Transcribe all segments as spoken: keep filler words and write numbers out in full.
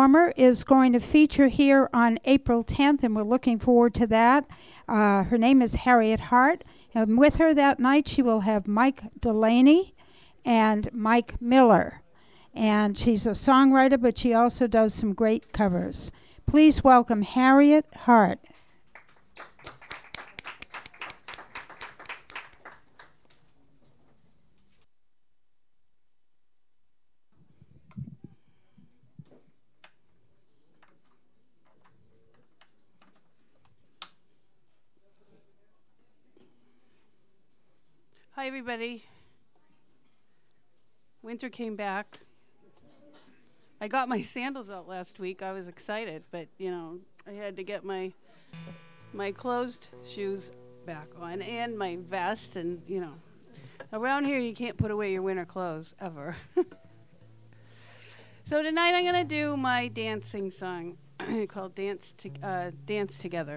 performer is going to feature here on April tenth, and we're looking forward to that. Uh, her name is Harriet Hart, and with her that night she will have Mike Delaney and Mike Miller. And she's a songwriter, but she also does some great covers. Please welcome Harriet Hart. Hi, everybody. Winter came back. I got my sandals out last week. I was excited, but, you know, I had to get my my closed shoes back on and my vest. And, you know, around here you can't put away your winter clothes ever. So tonight I'm going to do my dancing song called Dance to, uh, Dance Together.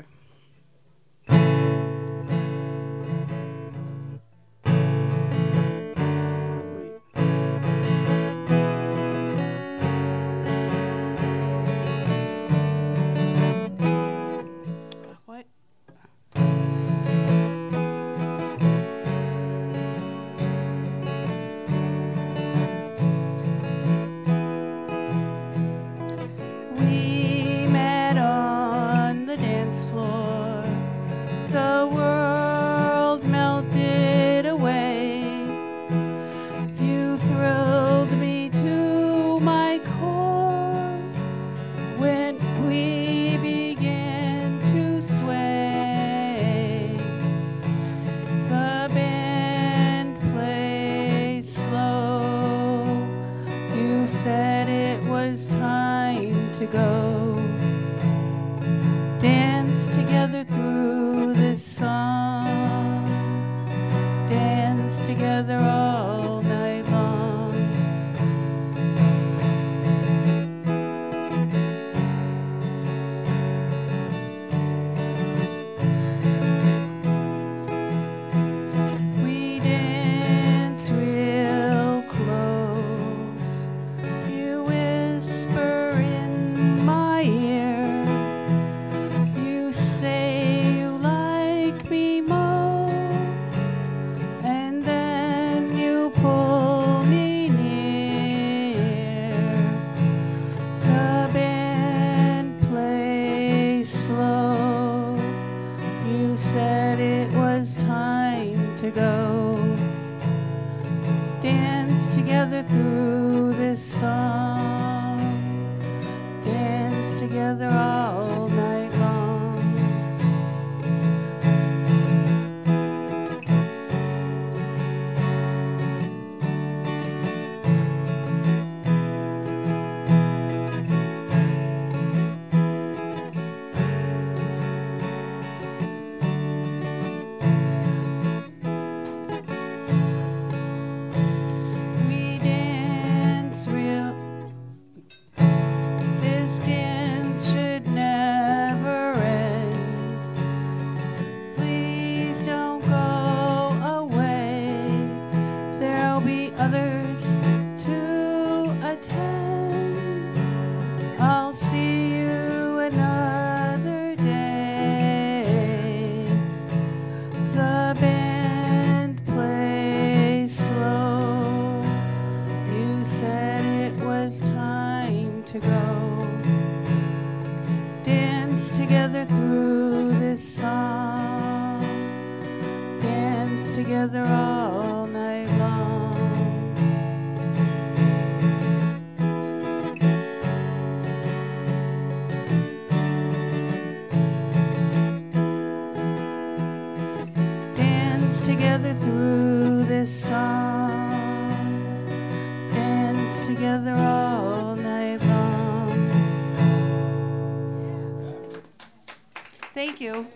Thank you.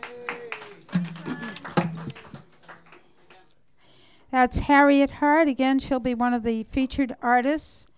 That's Harriet Hart. Again, she'll be one of the featured artists